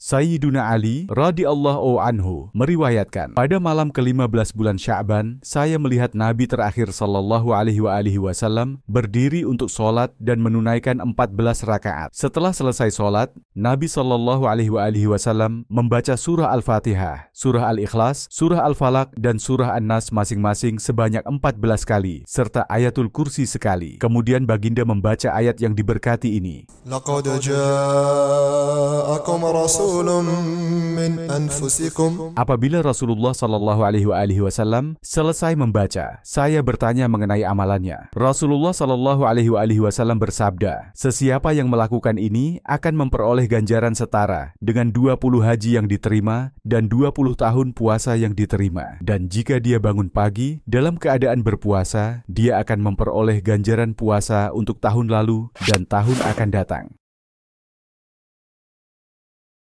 Sayyiduna Ali radhiyallahu anhu meriwayatkan, pada malam ke-15 bulan Sya'ban, saya melihat Nabi terakhir sallallahu alaihi wasallam berdiri untuk sholat dan menunaikan 14 rakaat. Setelah selesai sholat, Nabi sallallahu alaihi wasallam membaca surah Al-Fatihah, surah Al-Ikhlas, surah Al-Falaq, dan surah An-Nas masing-masing sebanyak 14 kali, serta ayatul kursi sekali. Kemudian baginda membaca ayat yang diberkati ini. Laqad ja'akum rasulun min anfusikum. Apabila Rasulullah sallallahu alaihi wasallam selesai membaca, saya bertanya mengenai amalannya. Rasulullah sallallahu alaihi wasallam bersabda, sesiapa yang melakukan ini akan memperoleh ganjaran setara dengan 20 haji yang diterima dan 20 tahun puasa yang diterima. Dan jika dia bangun pagi dalam keadaan berpuasa, dia akan memperoleh ganjaran puasa untuk tahun lalu dan tahun akan datang.